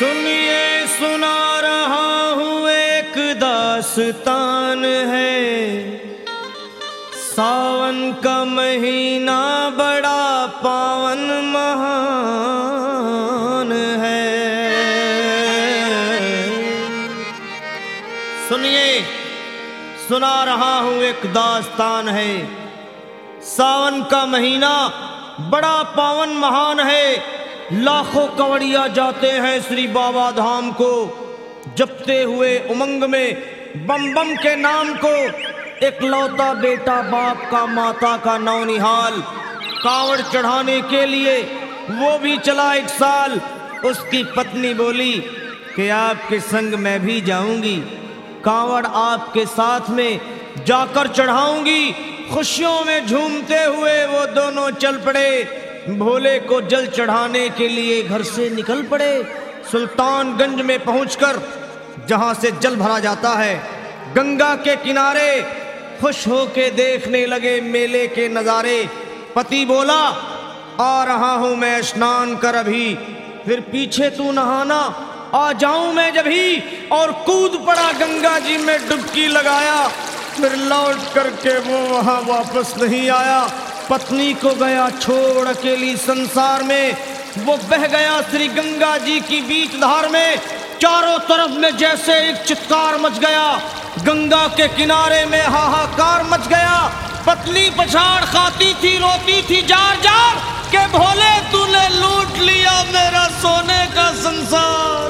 सुनिए सुना रहा हूँ एक दास्तान है। सावन का महीना बड़ा पावन महान है। सुनिए सुना रहा हूँ एक दास्तान है। सावन का महीना बड़ा पावन महान है। लाखों कंवरिया जाते हैं श्री बाबा धाम को, जपते हुए उमंग में बम बम के नाम को। एक लौता बेटा बाप का माता का नौनिहाल, कांवड़ चढ़ाने के लिए वो भी चला एक साल। उसकी पत्नी बोली कि आपके संग मैं भी जाऊंगी, कांवड़ आपके साथ में जाकर चढ़ाऊंगी। खुशियों में झूमते हुए वो दोनों चल पड़े। भोले को जल चढ़ाने के लिए घर से निकल पड़े। सुल्तानगंज में पहुंचकर जहां से जल भरा जाता है, गंगा के किनारे खुश होके देखने लगे मेले के नजारे। पति बोला आ रहा हूं मैं स्नान कर अभी, फिर पीछे तू नहाना आ जाऊं मैं जभी। और कूद पड़ा गंगा जी में डुबकी लगाया। फिर लौट करके वो वहां वापस नहीं आया। पत्नी को गया छोड़ अकेली संसार में। वो बह गया श्री गंगा जी की बीच धार में। चारों तरफ में जैसे एक चित्कार मच गया, गंगा के किनारे में हाहाकार मच गया। पत्नी पछाड़ खाती थी, रोती थी जार जार के भोले तूने लूट लिया मेरा सोने का संसार।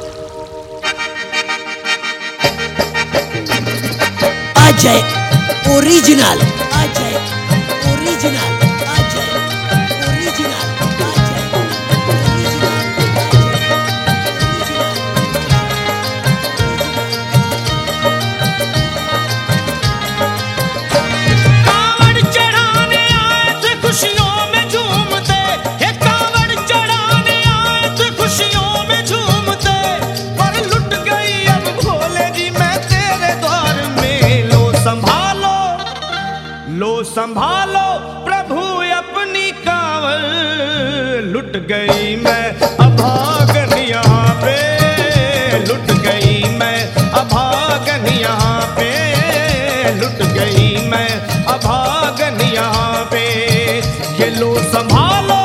Ajay original, Ajay original, Ajay original, Ajay original. कांवड़ चढ़ाने आए थे खुशियों में झूमते, हे कांवड़ चढ़ाने आए थे खुशियों में झूमते। पर लुट गई अब भोले जी मैं तेरे द्वार में। लो संभालो प्रभु अपनी कांवड़, लुट गई मैं अभागन यहाँ पे, लुट गई मैं अभागन यहाँ पे, लुट गई मैं अभागन यहाँ पे। ये लो संभालो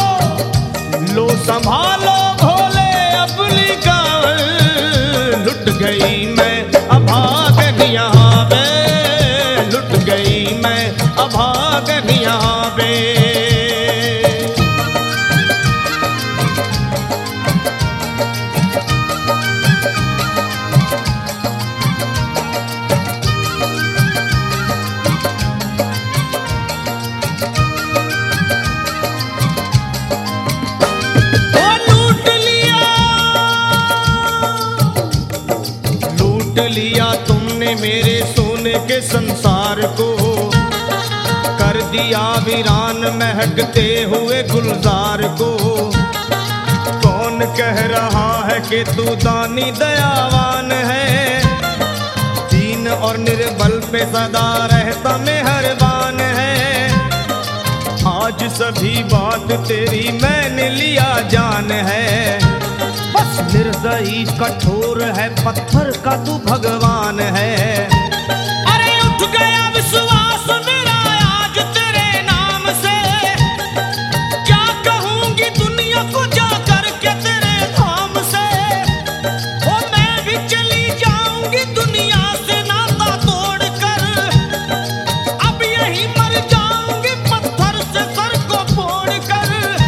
भोले अपनी कांवड़, लुट गई मैं अभागन यहाँ पे, लुट गई मैं अभागन यहाँ पे। लूट लिया तुमने मेरे सोने के संसार को, कर दिया वीरान महकते हुए गुलजार को। कौन कह रहा है कि तू दानी दयावान है, दीन और निर्बल पे सदा रहता मेहरबान है। आज सभी बात तेरी मैंने लिया जान है, बस निर्दयी कठोर है पत्थर का तू भगवान है। अरे उठ गया विश्वास मेरा आज तेरे नाम से, क्या कहूंगी दुनिया को जा करके तेरे धाम से। ओ मैं भी चली जाऊंगी दुनिया से नाता तोड़ कर, अब यही मर जाऊंगी पत्थर से सर को फोड़ कर।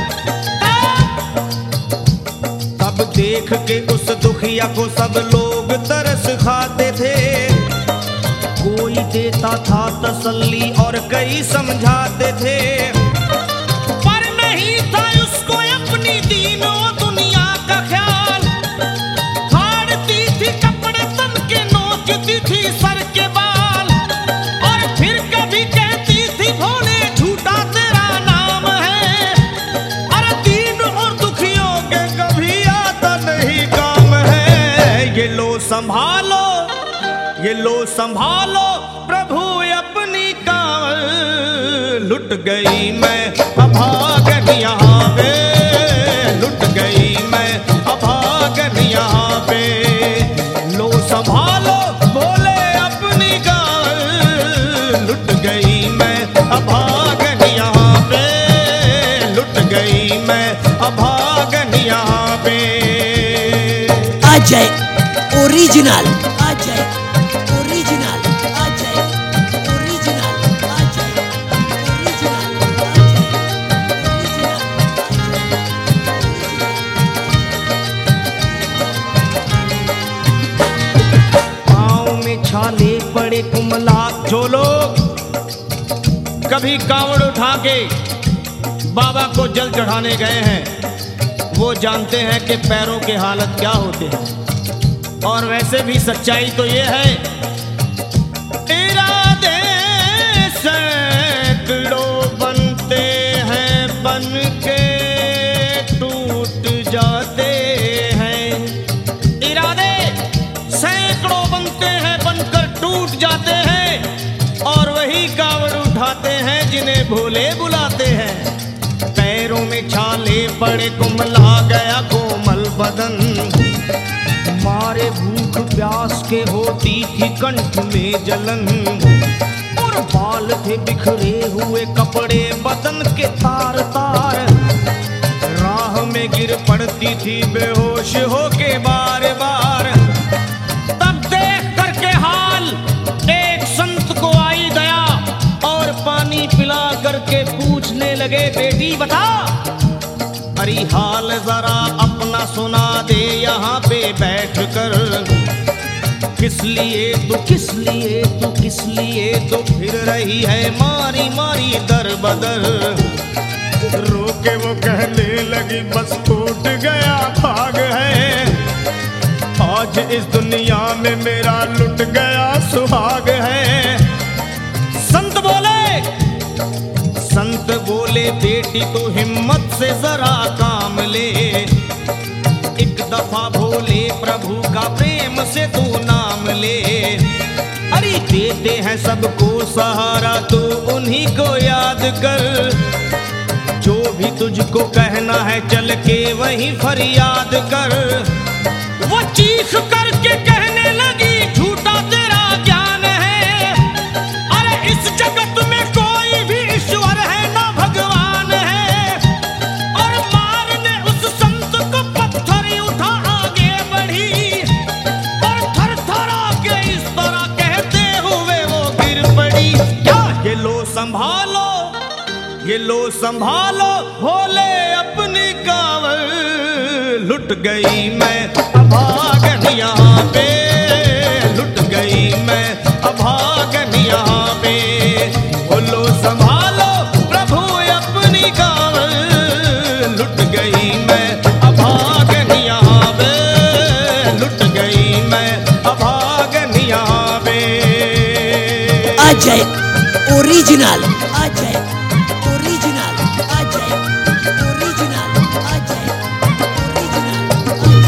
तब देख के उस दुखिया को सब लोग तरस खाते थे। कोई देता था तसल्ली और कई समझाते थे, पर नहीं था उसको अपनी दीनों दुनिया का ख्याल। फाड़ती थी कपड़े तन के, नोचती थी सर के बाल, और फिर कभी कहती थी भोले झूठा तेरा नाम है। अरे दीन और दुखियों के कभी आता नहीं काम है। ये लो संभालो प्रभु अपनी कांवड़, लुट गई मैं अभागन यहाँ पे, लुट गई मैं अभागन यहाँ ओरिजिनल आ जाए, ओरिजिनल आ जाए, ओरिजिनल आ जाए, ओरिजिनल आ जाए, पाँव में छाले पड़े कुमला। जो लोग कभी कांवड़ उठा के बाबा को जल चढ़ाने गए हैं वो जानते हैं कि पैरों के हालत क्या होते हैं। और वैसे भी सच्चाई तो ये है, इरादे सैकड़ों बनते हैं बन के टूट जाते हैं। इरादे सैकड़ों बनते हैं बनकर टूट जाते हैं। और वही कावड़ उठाते हैं जिन्हें भोले बुलाते हैं। पैरों में छाले पड़े कुमला गया कोमल बदन। मारे भूख प्यास के होती थी कंठ में जलन। और बाल थे बिखरे हुए कपड़े बदन के तार तार। राह में गिर पड़ती थी बेहोश होके बार बार। तब देख करके हाल एक संत को आई दया और पानी पिला करके पूछने लगे, बेटी बता अरे हाल जरा अपना सुना दे यहाँ पे बैठ कर। किस लिए तू किस लिए तू किस लिए तो फिर रही है मारी मारी दर बदर। रोके वो कहने लगी बस टूट गया भाग है। आज इस दुनिया में मेरा लुट गया सुहाग है। संत बोले बेटी तो हिम्मत से जरा काम ले। एक दफा भोले प्रभु का प्रेम से तू नाम ले। अरे देते हैं सबको सहारा तू उन्हीं को याद कर। जो भी तुझको कहना है चल के वहीं फरियाद कर। वो चीख करके कहने लगी झूठा तेरा ज्ञान है। अरे इस जगत में कोई भी ईश्वर है ना भगवान है। और मारने उस संत को पत्थर उठा आगे बढ़ी। और थर थरा के इस तरह कहते हुए वो गिर पड़ी। क्या ये लो संभालो ये लो संभालो भोले अपनी कावड़। लुट गई मैं अभागन यहाँ पे। लुट गई मैं अभागन यहाँ पे। बोलो संभालो प्रभु अपनी कावड़। लुट गई मैं अभागन यहाँ पे। लुट गई मैं अभागन यहाँ पे। आ जाए ओरिजिनल आ जाए, ओरिजिनल आ जाए, ओरिजिनल आ जाए, ओरिजिनल आ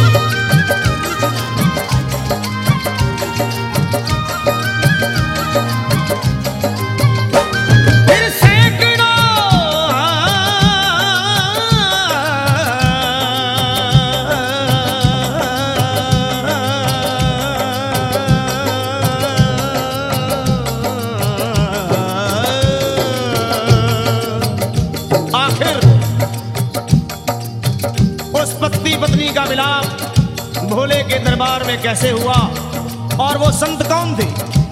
जाए। फिर सैकड़ों आखिर उस पति पत्नी का मिलाप भोले के दरबार में कैसे हुआ और वो संत कौन थे?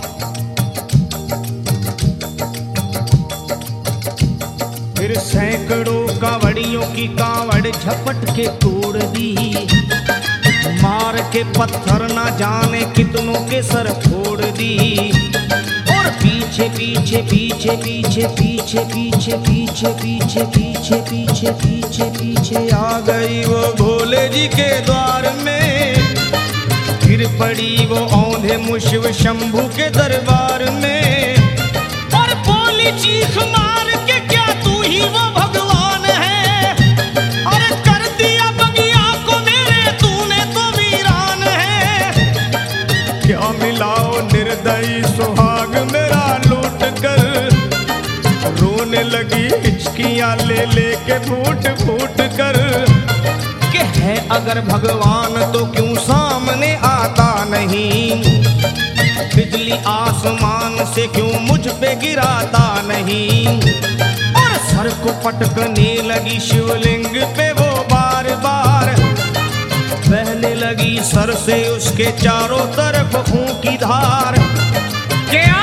फिर सैकड़ों कांवड़ियों की कांवड़ झपट के तोड़ दी। मार के पत्थर ना जाने कितनों के सर फोड़ दी। और पीछे पीछे पीछे पीछे पीछे पीछे पीछे पीछे पीछे पीछे पीछे पीछे आ गई वो भोले जी के द्वार में। गिर पड़ी वो औंधे मुशिव शंभू के दरबार में। और बोली चीख मार के क्या तू ही वो भगवान है। और कर दिया बगिया को मेरे तूने तो वीरान है। क्या मिलाओ निर्दयी सुहाग मेरा लूट कर। रोने लगी हिचकियां ले लेके फूट फूट कर। कि है अगर भगवान तो क्यों सामने आता नहीं। बिजली आसमान से क्यों मुझ पे गिराता नहीं। और सर को पटकने लगी शिवलिंग पे वो बार बार। बहने लगी सर बरसे उसके चारों तरफ खून की धार। क्या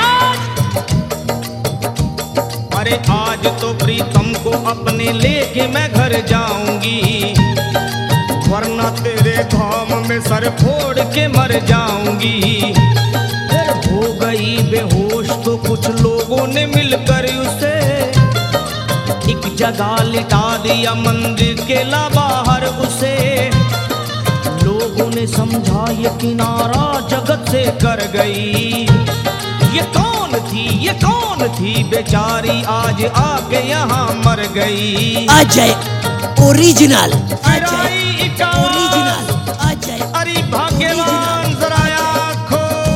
अरे आज तो प्रीतम को अपने लेके मैं घर जाऊंगी, वरना तेरे धाम में सर फोड़ के मर जाऊंगी। फिर हो गई बेहोश तो कुछ लोगों ने मिलकर उसे एक जगह लिटा दिया, मंदिर के ला बाहर उसे। लोगों ने समझा ये किनारा जगत से कर गई। ये कौन थी, ये कौन थी बेचारी, आज आके यहाँ मर गई। अजय ओरिजिनल, अजय ओरिजिनल, अजय अरे भाग्यवान जरा आँखों।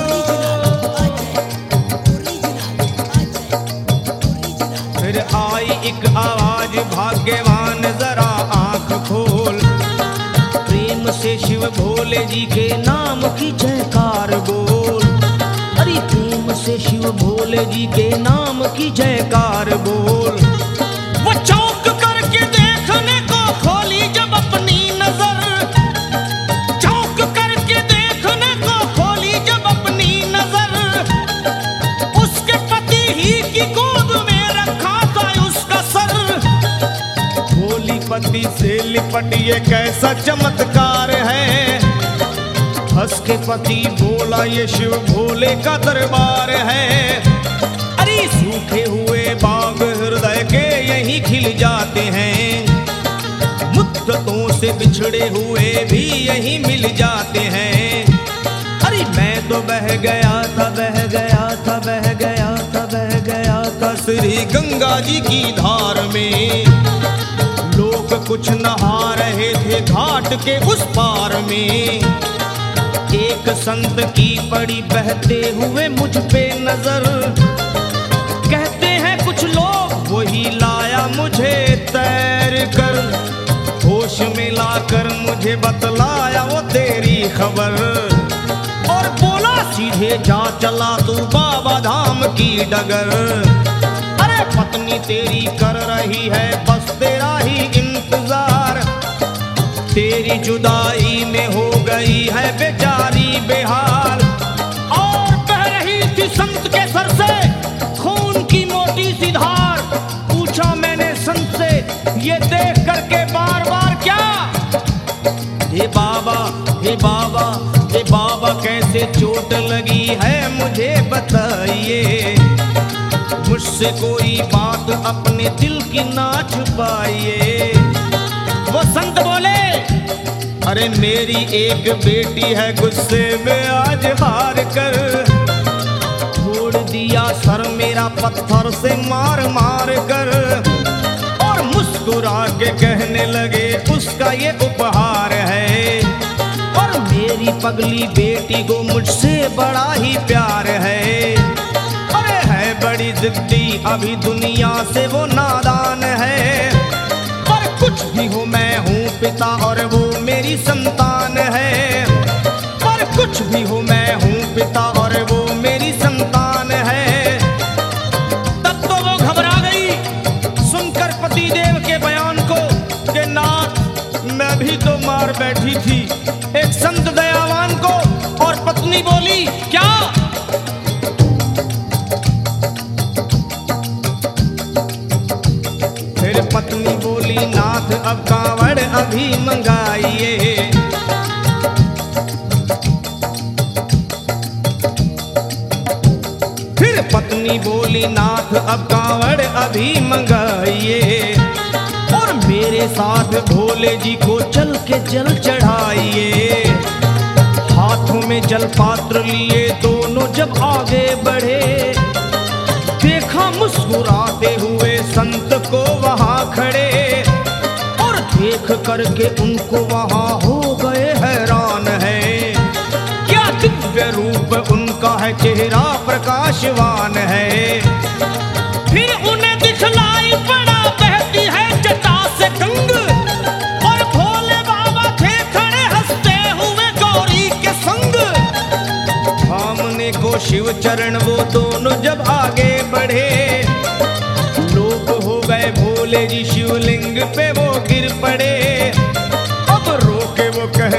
फिर आई एक आवाज, भाग्यवान जरा आँख खोल, प्रेम से शिव भोले जी के नाम की जयकार बोल। अरे प्रेम से शिव भोले जी के नाम की जयकार बोल। वो चौंक करके देखने को खोली जब अपनी नजर, चौंक करके देखने को खोली जब अपनी नजर, उसके पति ही की गोद में रखा था उसका सर। भोली पति से लिपट ये कैसा चमत्कार है, हंस के पति बोला ये शिव भोले का दरबार है। अरे सूखे हुए बाग हृदय के यहीं खिल जाते हैं, मुद्दतों से बिछड़े हुए भी यहीं मिल जाते हैं। अरे मैं तो बह गया था, बह गया था, बह गया था, बह गया था श्री गंगा जी की धार में। लोग कुछ नहा रहे थे घाट के उस पार में। एक संत की पड़ी बहते हुए मुझ पे नजर, कहते हैं कुछ लोग वही लाया मुझे तैर कर, होश में लाकर मुझे बतलाया वो तेरी खबर। और बोला सीधे जा चला तू बाबा धाम की डगर। अरे पत्नी तेरी कर रही है बस तेरा ही इंतजार, तेरी जुदाई में हो गई है बेचारी बेहाल। और बह रही थी संत के सर से खून की मोटी सी धार। पूछा मैंने संत से ये देख करके बार बार क्या, हे बाबा, हे बाबा, हे बाबा कैसे चोट लगी है मुझे बताइए, मुझसे कोई बात अपने दिल की ना छुपाइए। वो संत बोले अरे मेरी एक बेटी है गुस्से में आज हार कर, छोड़ दिया सर मेरा पत्थर से मार मार कर। और मुस्कुरा के कहने लगे उसका ये उपहार है, और मेरी पगली बेटी को मुझसे बड़ा ही प्यार है। अरे है बड़ी जिद्दी अभी दुनिया से वो नादान है, पर कुछ भी हो मैं हूँ पिता और वो मेरी संतान है। पर कुछ भी हो मैं हूँ पिता और वो मेरी संतान है। तब तो वो घबरा गई सुनकर पतिदेव के बयान को कि नाथ मैं भी तो मार बैठी थी एक संत दयावान को। और पत्नी बोली क्या, फिर पत्नी बोली नाथ अब कांवड़ अभी मंगाइए। फिर पत्नी बोली नाथ अब कांवड़ अभी मंगाइए, और मेरे साथ भोले जी को चल के जल चढ़ाइए। हाथों में जल पात्र लिए दोनों जब आगे बढ़े, देखा मुस्कुराते हुए संत को वहां खड़े, और देख करके उनको वहां हो गए हैरान है। क्या दिव्य रूप उनका है, चेहरा प्रकाशवान है। फिर उन्हें दिखलाई पड़ा बहती है जटा से गंग, और भोले बाबा थे खड़े हंसते हुए गौरी के संग। सामने को शिव चरण वो दोनों जब आगे बढ़े, लोग हो गए भोले जी शिवलिंग पे वो गिर पड़े। अब रोके वो कहने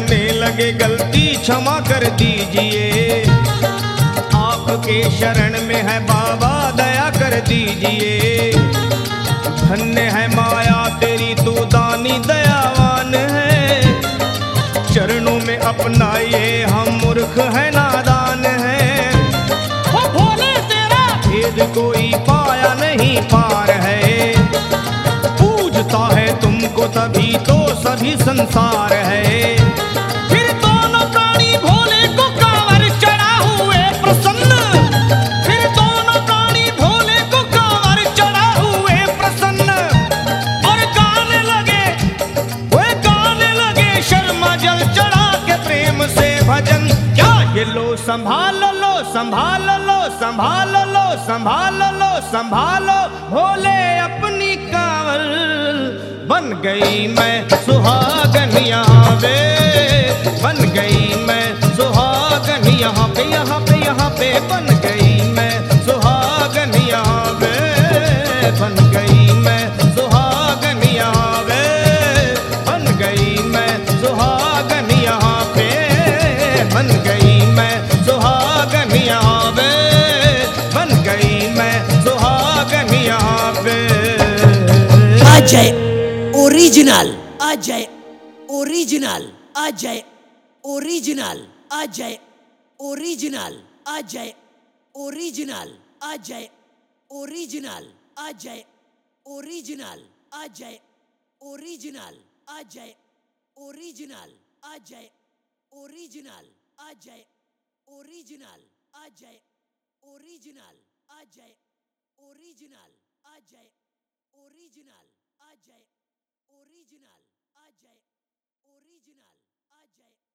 लगे गलती क्षमा कर दीजिए, आपके शरण में है बाबा दया कर दीजिए। धन्य है माया तेरी तू दानी दयावान है, चरणों में अपनाइए हम मूर्ख है नादान है। ओ भोले तेरा भेद कोई पाया नहीं पार है, पूजता है तुमको तभी तो सभी संसार है। फिर दोनों प्राणी भोले को कांवर चढ़ा हुए प्रसन्न, फिर दोनों प्राणी भोले को कांवर चढ़ा हुए प्रसन्न, और गाने लगे वे गाने लगे शर्मा जल चढ़ा के प्रेम से भजन। क्या ये लो संभाल लो संभाल लो संभाल लो संभाल लो संभालो भोले अपनी कांवर, बन गई मैं सुहागन यहाँ पे, बन गई मैं सुहागन यहाँ पे यहाँ पे यहाँ पे, बन गई मैं सुहागन यहाँ पे, बन गई मैं सुहागन यहाँ पे, बन गई मैं सुहागन यहाँ पे, बन गई मैं सुहागन यहाँ पे, बन गई मैं सुहागन यहाँ पे। Ajay original, Ajay original, Ajay original, Ajay original, Ajay original, Ajay original, Ajay original, Ajay original, Ajay original, Ajay original, Ajay original, Ajay original, Ajay original, Ajay original, Ajay original, Ajay original, Ajay